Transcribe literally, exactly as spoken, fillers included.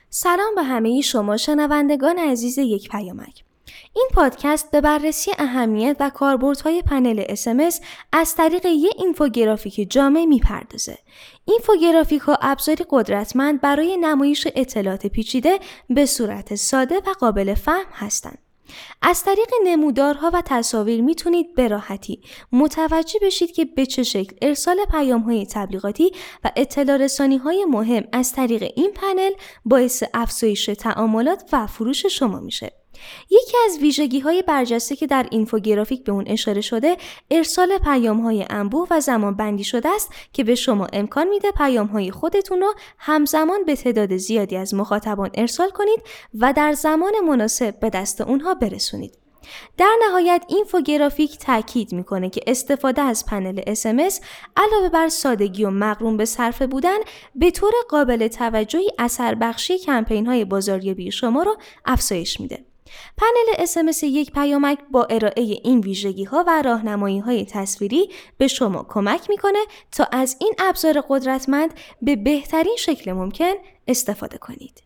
سلام به همه شما شنوندگان عزیز یک پیامک. این پادکست به بررسی اهمیت و کاربردهای پنل اس ام اس از طریق یک اینفوگرافیک جامع میپردازه. اینفوگرافیک‌ها ابزاری قدرتمند برای نمایش اطلاعات پیچیده به صورت ساده و قابل فهم هستند. از طریق نمودارها و تصاویر میتونید به راحتی متوجه بشید که به چه شکل ارسال پیام‌های تبلیغاتی و اطلاع رسانی‌های مهم از طریق این پنل باعث افزایش تعاملات و فروش شما میشه. یکی از ویژگی‌های برجسته که در اینفوگرافیک به اون اشاره شده، ارسال پیام‌های انبوه و زمان بندی شده است که به شما امکان میده پیام‌های خودتون رو همزمان به تعداد زیادی از مخاطبان ارسال کنید و در زمان مناسب به دست اونها برسونید. در نهایت اینفوگرافیک تاکید میکنه که استفاده از پنل اس ام اس علاوه بر سادگی و مقرون به صرفه بودن، به طور قابل توجهی اثر بخشی کمپین‌های بازاریابی شما رو افزایش میده. پنل اس ام اس یک پیامک با ارائه این ویژگی‌ها و راهنمایی‌های تصویری به شما کمک میکنه تا از این ابزار قدرتمند به بهترین شکل ممکن استفاده کنید.